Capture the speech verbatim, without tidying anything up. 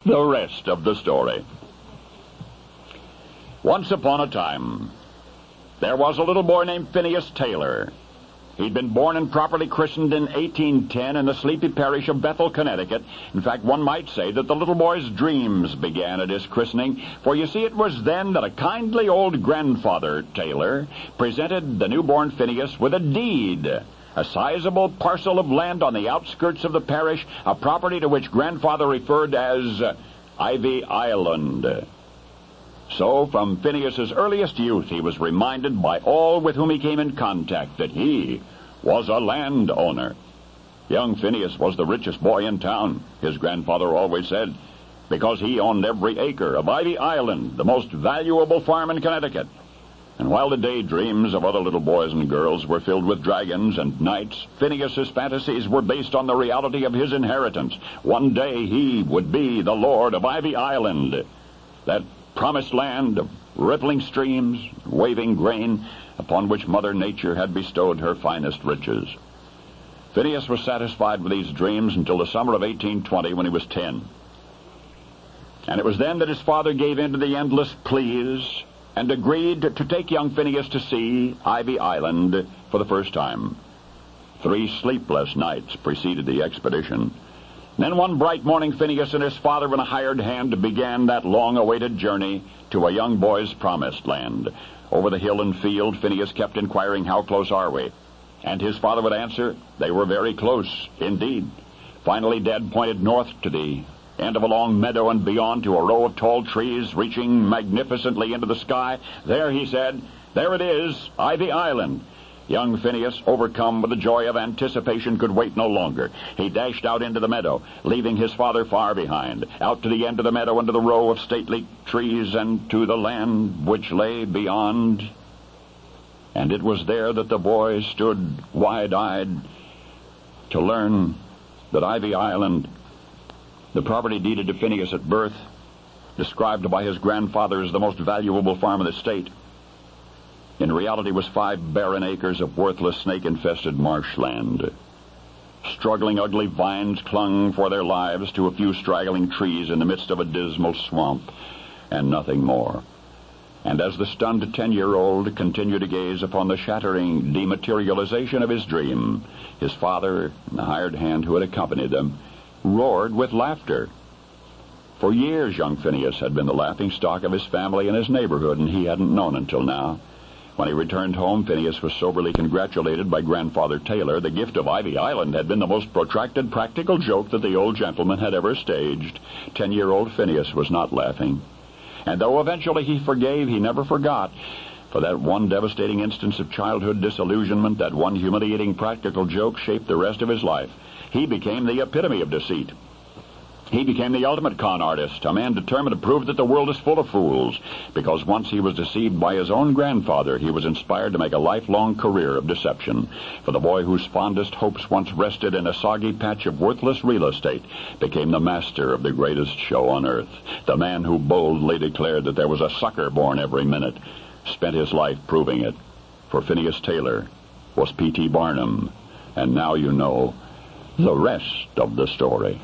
the rest of the story. Once upon a time, there was a little boy named Phineas Taylor. He'd been born and properly christened in eighteen ten in the sleepy parish of Bethel, Connecticut. In fact, one might say that the little boy's dreams began at his christening, for you see, it was then that a kindly old grandfather, Taylor, presented the newborn Phineas with a deed, a sizable parcel of land on the outskirts of the parish, a property to which grandfather referred as uh, Ivy Island. So, from Phineas's earliest youth, he was reminded by all with whom he came in contact that he was a landowner. Young Phineas was the richest boy in town, his grandfather always said, because he owned every acre of Ivy Island, the most valuable farm in Connecticut. And while the daydreams of other little boys and girls were filled with dragons and knights, Phineas's fantasies were based on the reality of his inheritance. One day he would be the lord of Ivy Island, that promised land of rippling streams, waving grain, upon which Mother Nature had bestowed her finest riches. Phineas was satisfied with these dreams until the summer of eighteen twenty, when he was ten. And it was then that his father gave in to the endless pleas and agreed to take young Phineas to see Ivy Island for the first time. Three sleepless nights preceded the expedition. Then one bright morning, Phineas and his father and a hired hand began that long-awaited journey to a young boy's promised land. Over the hill and field, Phineas kept inquiring, "How close are we?" And his father would answer, "They were very close indeed." Finally, Dad pointed north to the end of a long meadow and beyond to a row of tall trees reaching magnificently into the sky. "There," he said, "there it is, Ivy Island." Young Phineas, overcome with the joy of anticipation, could wait no longer. He dashed out into the meadow, leaving his father far behind, out to the end of the meadow into the row of stately trees and to the land which lay beyond. And it was there that the boy stood wide-eyed to learn that Ivy Island, the property deeded to Phineas at birth, described by his grandfather as the most valuable farm in the state, in reality was five barren acres of worthless, snake-infested marshland. Struggling, ugly vines clung for their lives to a few straggling trees in the midst of a dismal swamp, and nothing more. And as the stunned ten-year-old continued to gaze upon the shattering dematerialization of his dream, his father and the hired hand who had accompanied them roared with laughter. For years, young Phineas had been the laughing-stock of his family and his neighborhood, and he hadn't known until now. When he returned home, Phineas was soberly congratulated by Grandfather Taylor. The gift of Ivy Island had been the most protracted practical joke that the old gentleman had ever staged. Ten-year-old Phineas was not laughing. And though eventually he forgave, he never forgot. For that one devastating instance of childhood disillusionment, that one humiliating practical joke shaped the rest of his life. He became the epitome of deceit. He became the ultimate con artist, a man determined to prove that the world is full of fools, because once he was deceived by his own grandfather, he was inspired to make a lifelong career of deception. For the boy whose fondest hopes once rested in a soggy patch of worthless real estate became the master of the greatest show on earth. The man who boldly declared that there was a sucker born every minute spent his life proving it. For Phineas Taylor was P T Barnum, and now you know the rest of the story.